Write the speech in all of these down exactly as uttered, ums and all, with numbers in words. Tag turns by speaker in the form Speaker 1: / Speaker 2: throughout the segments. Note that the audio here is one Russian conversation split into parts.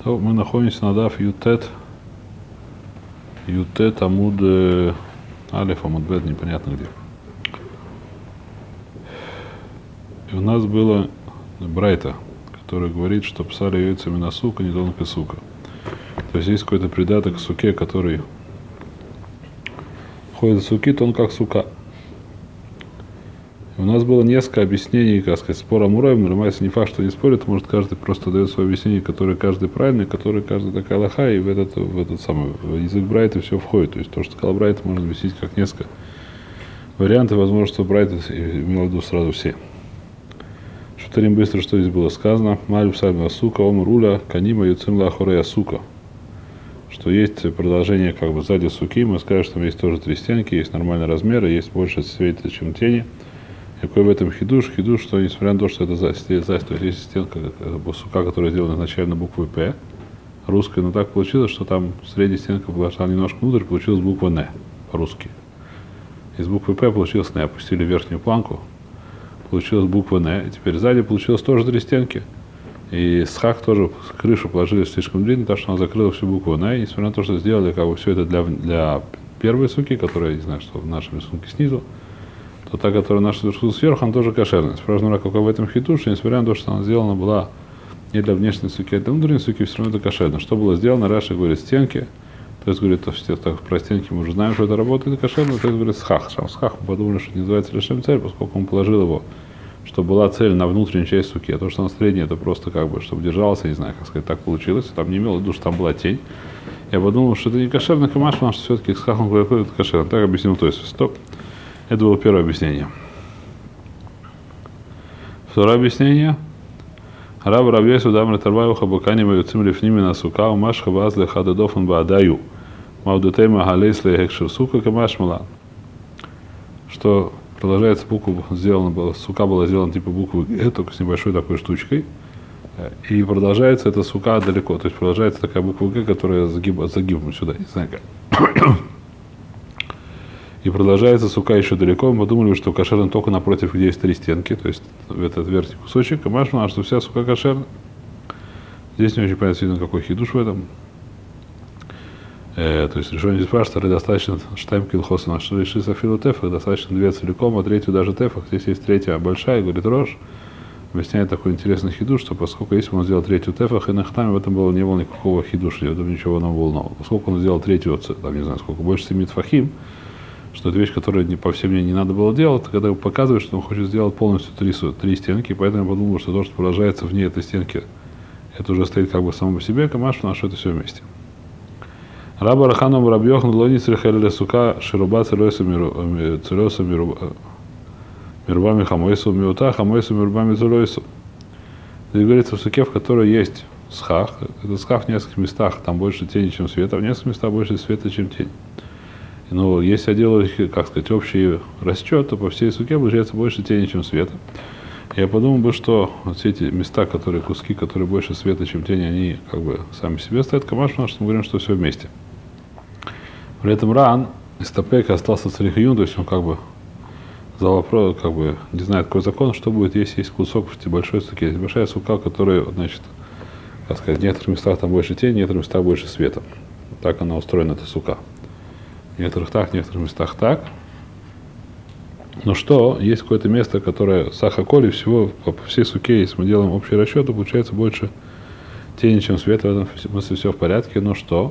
Speaker 1: То мы находимся на даф Ютет, Ютет Амуд э, Алиф, Амуд Бет, непонятно где. И у нас было Брайта, который говорит, что псали яйцами на сука, не тонкая сука. То есть есть какой-то придаток к суке, который ходит в суки, то он как сука. И у нас было несколько объяснений, как сказать, спора Мураем, Рамайса не факт, что не спорит, может каждый просто дает свое объяснение, которое каждый правильный, которое каждый такая лоха, и в этот, в этот самый в язык Брайта все входит. То есть то, что сказал Брайта, можно объяснить как несколько вариантов, возможно, что Брайта имел в виду сразу все. Шутарим быстро, что здесь было сказано. Малю псальма сука, ом руля, канима юцим лахорея сука. Что есть продолжение как бы сзади суки, мы скажем, что там есть тоже три стенки, есть нормальный размер, есть больше света, чем тени. И какой в этом хидуш? Хидуш, что несмотря на то, что это зась, то есть есть стенка, как бы сука, которая сделана изначально буквой П, русской, но так получилось, что там средняя стенка пошла немножко внутрь, получилась буква Н по-русски. Из буквы П получилось Н, опустили верхнюю планку, получилась буква Н, и теперь сзади получилось тоже три стенки. И схах тоже крышу положили слишком длинно, так что она закрыла всю букву Н, и несмотря на то, что сделали как бы все это для, для первой суки, которая, я не знаю, что в нашем рисунке снизу, то та, которая наша рисунка сверху, она тоже кошерная. Спрашиваю, какой в этом хитуш, несмотря на то, что она сделана была не для внешней суки, а для внутренней суки, все равно это кошерно. Что было сделано? Раши говорит стенки, то есть говорит, что так, про стенки мы уже знаем, что это работает кошерно, то есть говорит схах. Сам схах, мы подумали, что это не называется лишем цель, поскольку он положил его, чтобы была цель на внутреннюю часть суки, а то, что на средней, это просто как бы, чтобы держался, не знаю, как сказать, так получилось, там не имел в виду, что там была тень. Я подумал, что это не кошерный камаш, потому что все-таки схах он говорит, это кошерно. Так объяснил, то есть стоп. Это было первое объяснение. Второе объяснение. Раб Рабьесу Дамра Тарваю Хабакани Маюцим Лифними на сука, умаш хабаз лехададофан баадаю. Маудетейма галейсле хекшир сука камашмала. Что продолжается буква, сделана была, сука была сделана типа буквы Г, только с небольшой такой штучкой. И продолжается эта сука далеко. То есть продолжается такая буква Г, которая загиб, загибом сюда, не знаю как. И продолжается сука еще далеко. Мы подумали, что кошерно только напротив, где есть три стенки, то есть в этот верхний кусочек. И машина, что вся сука кошерна. Здесь не очень понятно, видно, какой хидуш в этом. Э, то есть решение здесь спрашивает, достаточно штайм килхоса на что решится филу тефах, достаточно две целиком, а третью даже тефах. Здесь есть третья большая, говорит Рош. Объясняет такой интересный хидуш, что поскольку если он сделал третью тефах, и на хтаме в этом было, не было никакого хидуша, в этом ничего нового было. Поскольку он сделал третью, там не знаю сколько, больше семи тфахим, что это вещь, которую по всем мне не надо было делать, когда показывает, что он хочет сделать полностью три, три стенки, поэтому я подумал, что то, что продолжается вне этой стенки, это уже стоит как бы само по себе, камаш, потому что это все вместе. Раба Раханом Рабьехан Лони Црихаля Сука Шируба Целеса Мирбами Хамойсу Миута Хамойсу Мирбами Целойсу. Здесь говорится в суке, в которой есть схах. Это схах в нескольких местах, там больше тени, чем света, в нескольких местах больше света, чем тень. Но если я делаю, как сказать, общий расчет, то по всей суке получается больше тени, чем света. Я подумал бы, что вот все эти места, которые, куски, которые больше света, чем тени, они как бы сами себе стоят камаш, потому что мы говорим, что все вместе. При этом Ран из Тапека остался царихиюн, то есть он как бы за вопрос, как бы не знает какой закон, что будет, если есть кусок в большой суке. Есть большая сука, которая, значит, как сказать, в некоторых местах там больше тени, в некоторых местах больше света. Так она устроена, эта сука. В некоторых так, в некоторых местах так. Но что, есть какое-то место, которое сахаколи всего по, по всей суке, если мы делаем общий расчет, то получается больше тени, чем света, в этом смысле все в порядке. Но что?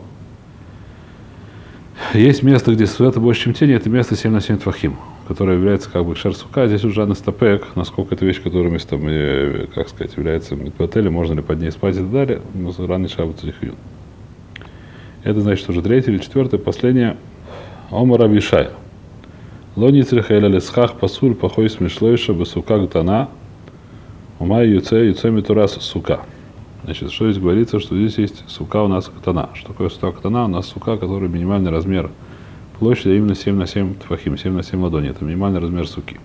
Speaker 1: Есть место, где света больше, чем тени, это место семь на семь твахим, которое является как бы шар сука. Здесь уже анастапек, насколько это вещь, которая местом, как сказать, является отелем, можно ли под ней спать и так далее. Но ранний шаббат царихиюн. Это значит уже третье или четвертое, последнее. Омар Авишай. Лони црихайля лесхах пасуль пахой смешлойша басука гтана. Умай юце юце митурас сука. Значит, что здесь говорится, что здесь есть сука у нас гтана. Что такое сука гтана? У нас сука, которая минимальный размер площади, именно семь на семь твахим, семь на семь ладоней. Это минимальный размер суки.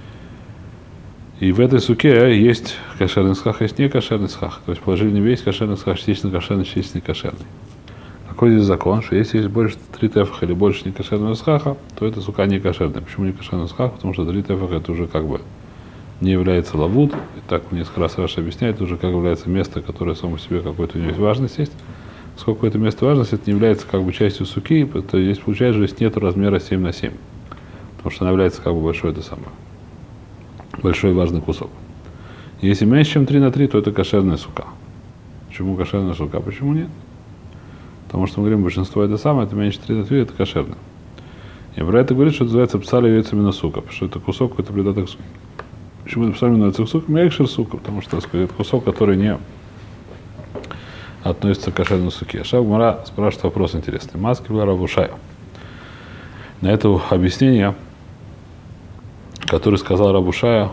Speaker 1: И в этой суке есть кошерный схах, есть не кошерный схах. То есть положили не весь кошерный схах, частично кошерный, частично кошерный. Какой здесь закон, что если есть больше три тефаха или больше некошерного схаха, то это сука не кошерная. Почему не кошерный схах? Потому что три тефаха это уже как бы не является лавуд. И так несколько раз Раша объясняет уже, как является место, которое само по себе какой-то у него есть важность есть. Поскольку это место важности, это не является как бы частью суки, то здесь получается, что здесь нет размера семь на семь. Потому что она является как бы большой, это самое, большой важный кусок. Если меньше, чем три на три, то это кошерная сука. Почему кошерная сука? Почему нет? Потому что мы говорим, большинство это самое, это меньше три на три, это кошерно. И про это говорит, что это называется псаль яйца именно сука, потому что это кусок какой-то придаток суки. Почему это псаль называется сука? Мягшер сука, потому что это кусок, который не относится к кошерной суке. Шав Гмара спрашивает вопрос интересный. Маски была Равушая. На это объяснение, которое сказал Равушая,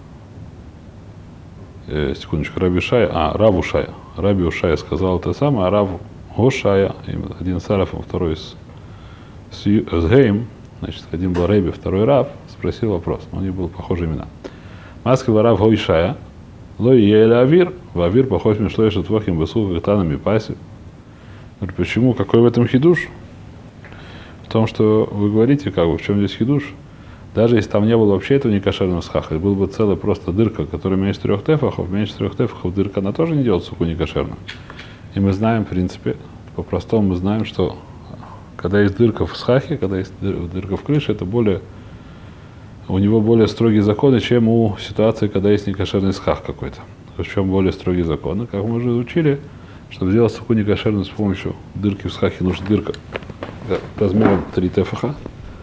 Speaker 1: э, секундочку, Рабишая, а, Равушая. Раби Ушая сказал это самое, а Рав Гошая, один из Сарафов, второй из Гейм, значит, один был Рэби, второй Рав, спросил вопрос, но у них были похожие имена. Маски была Рав Гошая. Лой ели авир, в авир похож между что твохим бесу гатанами паси. Почему? Какой в этом хидуш? В том, что вы говорите, как бы, в чем здесь хидуш? Даже если там не было вообще этого некошерного схаха, был бы целая просто дырка, которая меньше трех тефахов, меньше трех тефахов дырка, она тоже не делает суку некошерно. И мы знаем, в принципе, по-простому мы знаем, что когда есть дырка в схахе, когда есть дырка в крыше, это более у него более строгие законы, чем у ситуации, когда есть некошерный схах какой-то. В чем более строгие законы. Как мы уже изучили, чтобы сделать суку некошерную с помощью дырки в схахе, нужна дырка размером три тефаха.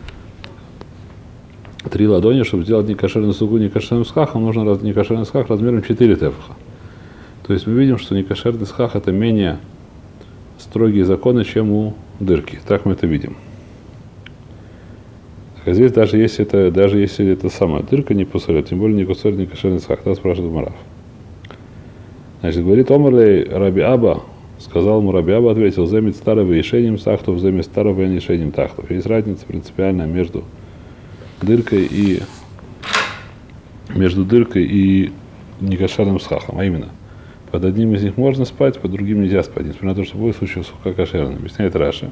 Speaker 1: Три ладони, чтобы сделать некошерную суку некошерным схахом, нужно некошерный схах размером четыре тефаха. То есть мы видим, что некошерный схах это менее строгие законы, чем у дырки. Так мы это видим. А здесь даже если это, даже если это самая дырка не посолит, тем более не кусает не кошерный схах, тогда спрашивает Марав. Значит, говорит Омарлей Раби Аба, сказал ему Раби Аба, ответил, земит старого решением сахтов, земит старого решением тахтов. Есть разница принципиальная между дыркой и между дыркой и некошерным схахом, а именно, под одним из них можно спать, под другим нельзя спать, несмотря на то, что в любом случае сука кошерная. Объясняет Раши.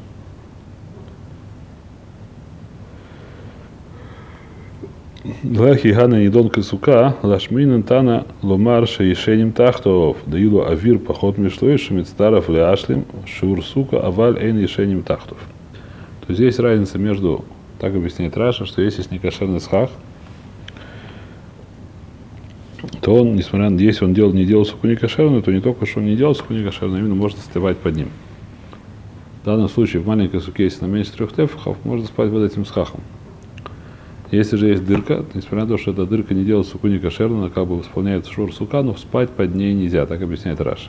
Speaker 1: Лахи Гана Нидонка Сука, Лашминан Тана Ломар Шаишеним Тахтов, Даюлу Авир Поход Мишлой, Шамицтаров Ляшлим, Шур Сука, Аваль Эйн Ишеним Тахтов. То есть есть разница между, так объясняет Раша, что если есть некошерный схах, то он, несмотря на если он делал, не делал суку некошерную, то не только что он не делал суку некошерную, именно можно вставать под ним. В данном случае в маленькой суке, если на меньше трех тефахов, можно спать под этим схахом. Если же есть дырка, несмотря на то, что эта дырка не делает суку некошерную, она как бы исполняет шур сука, но спать под ней нельзя, так объясняет Раши.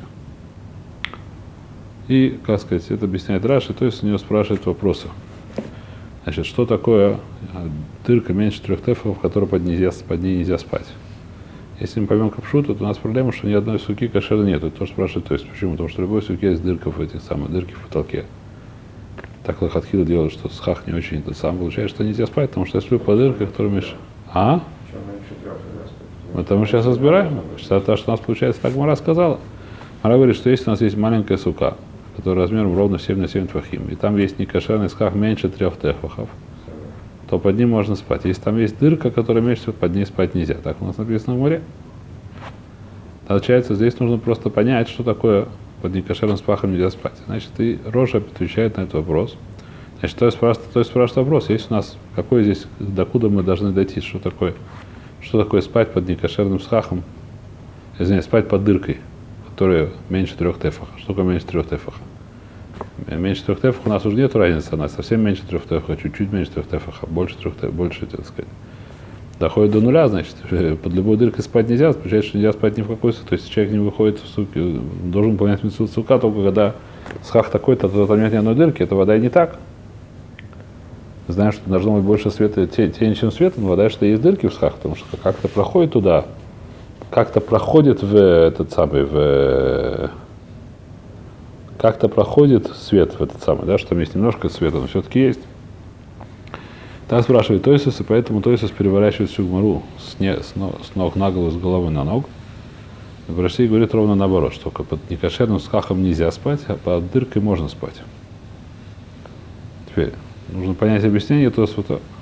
Speaker 1: И, как сказать, это объясняет Раши, то есть у него спрашивают вопросы. Значит, что такое дырка меньше трех тефахов, которая под, нельзя, под ней нельзя спать? Если мы поймем капшуту, то у нас проблема, что ни одной суки кошерной нет. Это тоже спрашивают, то есть почему? Потому что в любой суке есть дырка в этих самых, дырки в потолке. Так Лахатхила делает, что схах не очень это сам. Получается, что нельзя спать, потому что я сплю по дырке, которая мешает. А? Это мы сейчас разбираем. То, что у нас получается, так Мара сказала. Мара говорит, что если у нас есть маленькая сука, которая размером ровно семь на семь твахим, и там есть некошерный схах меньше трех тефахов, то под ним можно спать. Если там есть дырка, которая меньше, под ней спать нельзя. Так у нас написано в море. Получается, здесь нужно просто понять, что такое под некошерным схахом нельзя спать. Значит, и Роша отвечает на этот вопрос. Значит, то есть спрашивает, то есть спрашивает вопрос, есть у нас, какой здесь, докуда мы должны дойти, что такое, что такое спать под некошерным схахом, извиняюсь, спать под дыркой, которая меньше трех тефаха. Что такое меньше трех тефаха? Меньше трех тефаха у нас уже нет разницы, она совсем меньше трех тефаха, чуть-чуть меньше трех тефаха, больше трех тефаха, больше, так сказать. Доходит до нуля, значит, под любой дыркой спать нельзя, получается, что нельзя спать ни в какой суке. То есть человек не выходит в суке, должен выполнять митцву сука, только когда схах такой-то, то там нет ни одной дырки, это вода и не так. Знаем, что должно быть больше света, тени, чем света, но вода, что есть дырки в схах, потому что как-то проходит туда, как-то проходит в этот самый, в как-то проходит свет в этот самый, да, что там есть немножко света, но все-таки есть. Так спрашивает Тойсус, и поэтому Тойсус переворачивает всю гмару с, не, с, ног, с ног на голову, с головы на ног. И в России говорит ровно наоборот, что под некошерным схахом нельзя спать, а под дыркой можно спать. Теперь нужно понять объяснение Тойсуса.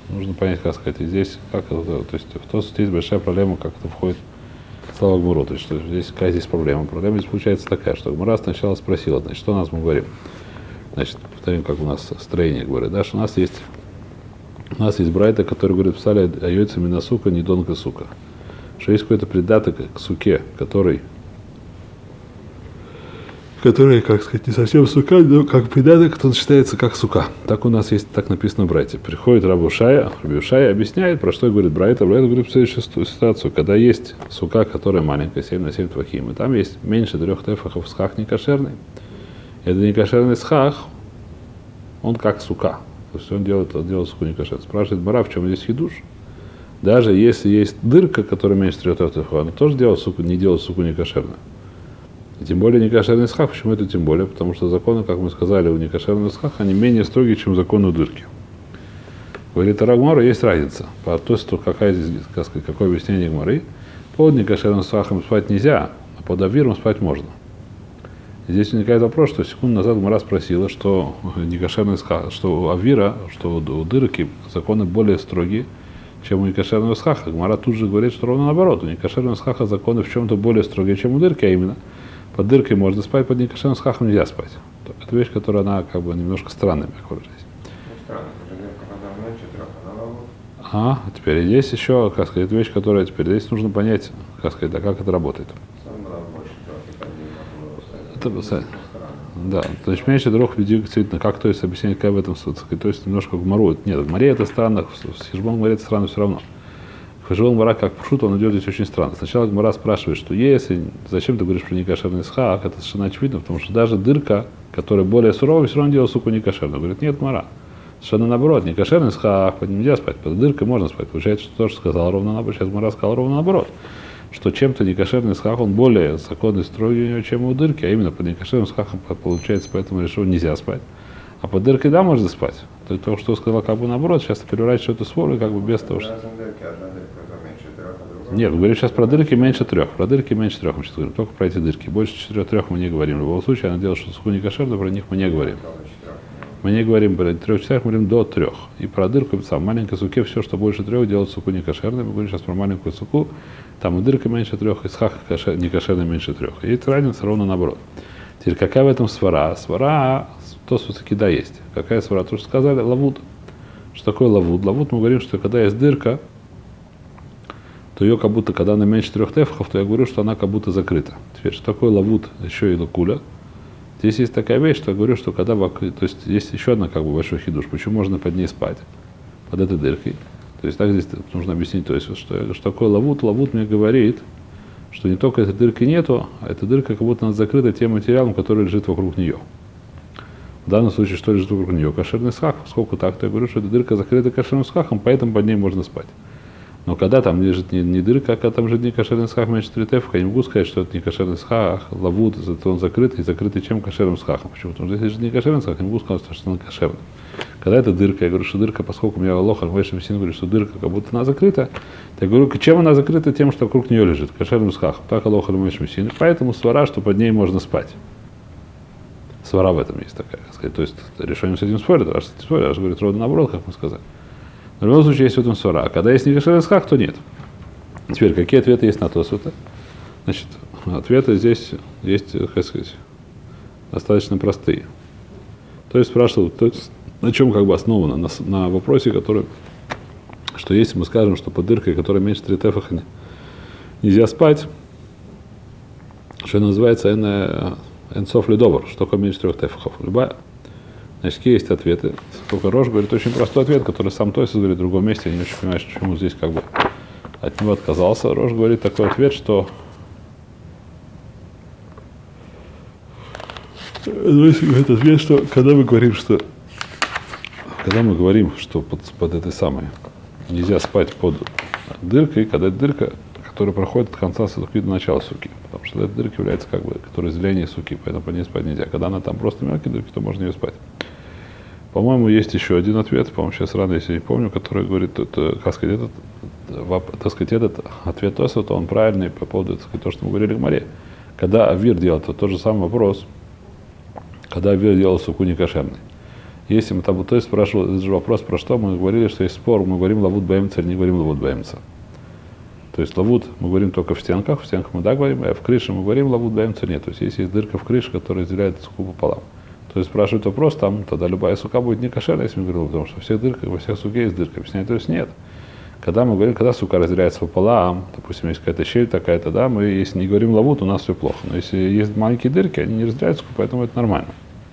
Speaker 1: нужно понять, как сказать, и здесь, как это, то есть, в том случае есть большая проблема, как это входит в слова Гмуру, то есть, что здесь, какая здесь проблема? Проблема здесь получается такая, что Гмура сначала спросила, значит, что у нас мы говорим? Значит, повторим, как у нас строение говорит, да, что у нас есть, у нас есть брайта, который говорит, писали айойца мина сука, не донка сука, что есть какой-то придаток к суке, который который, как сказать, не совсем сука, но как придаток, то он считается как сука. Так у нас есть, так написано в Брайте. Приходит Рабу Шая, Рабу Шая объясняет, про что говорит Брайта. Брайта говорит следующую ситуацию. Когда есть сука, которая маленькая, семь на семь твахим, и там есть меньше трех тефахов схах некошерный. Это некошерный схах, он как сука. То есть он делает, он делает суку некошерный. Спрашивает Бара, в чем здесь хидуш? Даже если есть дырка, которая меньше трех тефахов, она тоже делает суку, не делает суку некошерную. И тем более некошерный схах. Почему это тем более? Потому что законы, как мы сказали, у некошерного схаха, они менее строгие, чем законы у дырки. Говорит Рагмара, есть разница. По то, что какая здесь, как сказать, какое объяснение Гмары. Под некошерным схахом спать нельзя, а под авиром спать можно. И здесь возникает вопрос, что секунду назад Гмара спросила, что некошерный схах, что у авира, что у дырки законы более строгие, чем у некошерного схаха. Гмара тут же говорит, что ровно наоборот. У некошерного схаха законы в чем-то более строгие, чем у дырки, а именно под дыркой можно спать, под некошерным схахом нельзя спать. Это вещь, которая она как бы немножко странная, как выразить. А, теперь здесь еще, как сказать, это вещь, которая теперь здесь нужно понять, как сказать, да, как это работает. Это, да, то есть меньше трех людей действительно, как то есть объяснять, как в этом случае, то есть немножко в Гмару. Нет, в Гмаре это странно, в Хижбон Гмаре это странно все равно. В Хижбон Гмара как пшут, он идет здесь очень странно. Сначала Гмара спрашивает, что если, зачем ты говоришь про некошерный схах, это совершенно очевидно, потому что даже дырка, которая более суровая, все равно делает суку некошерную. Говорит, нет, Гмара. Совершенно наоборот, некошерный схах, под ним нельзя спать, под дыркой можно спать. Получается, что то, что сказал ровно наоборот, сейчас Гмара сказал ровно наоборот. Что чем-то некошерный схах, он более законный, строгий у него, чем у дырки, а именно под некошерным схахом получается, поэтому решил, нельзя спать. А под дыркой, да, можно спать. То, то что сказал как бы наоборот, сейчас переворачивает эту свою, как бы без того, что... Нет, мы говорим сейчас про дырки меньше трех. Про дырки меньше трех мы сейчас говорим, только про эти дырки. Больше четырех трех мы не говорим. В любом случае, она делает, что суху некошерную, про них мы не говорим. Мы не говорим про трех-четырех, мы говорим до трех. И про дырку, сам маленькой суке, все, что больше трех, делает суку некошерной. Мы говорим сейчас про маленькую суку, там и дырка меньше трех, и схах некошерный меньше трех. И это разница ровно наоборот. Теперь какая в этом свара? Свара, то, что таки да есть. Какая свара? То, что сказали, лавуд. Что такое лавуд? Лавуд мы говорим, что когда есть дырка, то ее как будто, когда она меньше трех тефахов, то я говорю, что она как будто закрыта. Теперь, что такое лавуд, еще и лакуля? Здесь есть такая вещь, что я говорю, что когда, то есть есть еще одна как бы большой хидуш, почему можно под ней спать, под этой дыркой. То есть так здесь нужно объяснить, то есть что, что такое лавуд, лавуд мне говорит, что не только этой дырки нету, а эта дырка как будто она закрыта тем материалом, который лежит вокруг нее. В данном случае, что лежит вокруг нее? Кошерный схах, поскольку так, то я говорю, что эта дырка закрыта кошерным схахом, поэтому под ней можно спать. Но когда там лежит не, не дырка, а когда там лежит не кошерный схах меньше три тефаха, я не могу сказать, что это не кошерный схах, лавуд, зато он закрытый, и закрытый чем кошерным схахом. Почему? Потому что если лежит не кошерный схах, я не могу сказать, что он кошерный. Когда это дырка, я говорю, что дырка, поскольку у меня лоха, Мойша Мессин говорит, что дырка как будто она закрыта, я говорю, чем она закрыта? Тем, что вокруг нее лежит, кошерным схахом. Так лоха Мойша Мессин. Поэтому свара, что под ней можно спать. Свара в этом есть такая, сказать. То есть решение с этим спорит, а с этим спорит, аж говорит, ровно наоборот, как мы сказали. В любом случае есть в этом свара. А когда есть некошерный схах, то нет. Теперь, какие ответы есть на то, что это? Значит, ответы здесь есть, как сказать, достаточно простые. То есть спрашивал, то есть, на чем как бы основано? На, на вопросе, который, что если мы скажем, что под дыркой, которая меньше три тефаха, нельзя спать, что называется энсоф ледовар, что такое меньше трех тефахов. Любая. Значит, какие есть ответы? Сколько Рош говорит очень простой ответ, который сам Тойсис говорит в другом месте, я не очень понимаю, почему здесь как бы от него отказался. Рош говорит такой ответ, что этот ответ, что когда мы говорим, что когда мы говорим, что под, под этой самой нельзя спать под дыркой, когда это дырка, которая проходит от конца суки до начала суки, потому что эта дырка является как бы, которая разделение суки, поэтому под ней спать нельзя. Когда она там просто мелкие дырки, то можно ее спать. По-моему, есть еще один ответ, по-моему, сейчас рано, если не помню, который говорит, это, как сказать, этот, так сказать, этот ответ Тоса, то он правильный по поводу, так сказать, то, что мы говорили в Гмаре. Когда авир делал, то тот же самый вопрос, когда авир делал суку некошерный. Если мы там, то есть спрашивал, это же вопрос, про что мы говорили, что есть спор, мы говорим лавут баэмца или не говорим лавут баэмца. То есть лавут мы говорим только в стенках, в стенках мы да говорим, а в крыше мы говорим лавут баэмца нет. То есть если есть дырка в крыше, которая разделяет суку пополам. То есть спрашивают вопрос, там тогда любая сука будет не кошерная, если мы говорим, потому что во всех дырках, во всех суке есть дырка. Объясняют, то есть нет. Когда мы говорим, когда сука разделяется пополам, допустим, есть какая-то щель такая-то, да, мы если не говорим лавут, у нас все плохо. Но если есть маленькие дырки, они не разделяются, поэтому это нормально.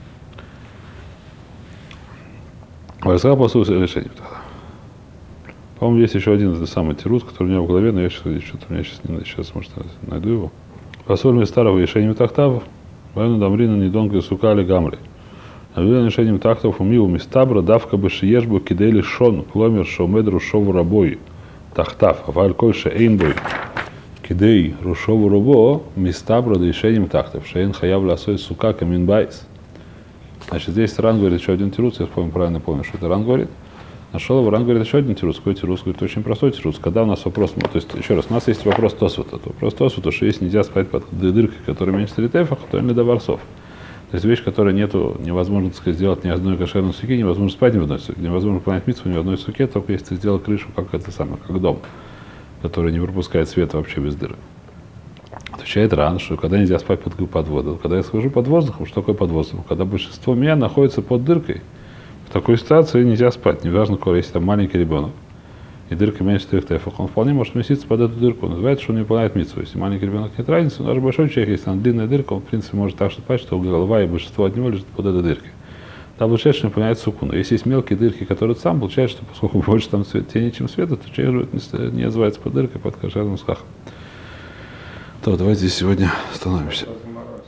Speaker 1: Рассказал по сути решения тогда. По-моему, есть еще один самый тирус, который у меня в голове, но я сейчас, что-то у меня сейчас не сейчас, может, найду его. Посольный старого решением тахтав, военно дамрина недонга сукали гамри. Наведен решением тахтав умил мистабра давка бы шиешбу кидели шон, кломер шомедру шову рабой. Тахтав, аваль кольше эйнбой. Кидей рушову рабо мистабра решением тахтав. Шейн хаяв ласой сука каминбайс. Значит, здесь Ран говорит еще один тирус, я помню, правильно помню, что это Ран говорит. Нашел его, Ран говорит еще один тирус. Какой тирус? Говорит, очень простой тирус. Когда у нас вопрос, то есть, еще раз, у нас есть вопрос Тосфута. Вопрос Тосфута, что если нельзя спать под дыркой, которая меньше тритефах, то или до ворсов. То есть вещь, которая нету, невозможно, так сказать, сделать ни одной кошерной суке, невозможно спать ни в одной суке, невозможно выполнять митцву ни в одной суке, только если ты сделал крышу, как это самое, как дом, который не пропускает света вообще без дыры. Отвечает Ран, что когда нельзя спать под, под воду, когда я схожу под воздухом, что такое под воздухом? Когда большинство меня находится под дыркой, в такой ситуации нельзя спать, неважно, какой, если там маленький ребенок, и дырка меньше трех тефах, он вполне может вместиться под эту дырку, называется, что он не выполняет митцву. Если маленький ребенок, нет разницы, но даже большой человек, если там длинная дырка, он в принципе может так спать, что голова и большинство от него лежит под этой дыркой. Там получается, что не выполняет суку. Но если есть мелкие дырки, которые сам, получается, что поскольку больше там тени, чем света, то человек не называется под дыркой, под кошерным скахом. То давайте здесь сегодня остановимся.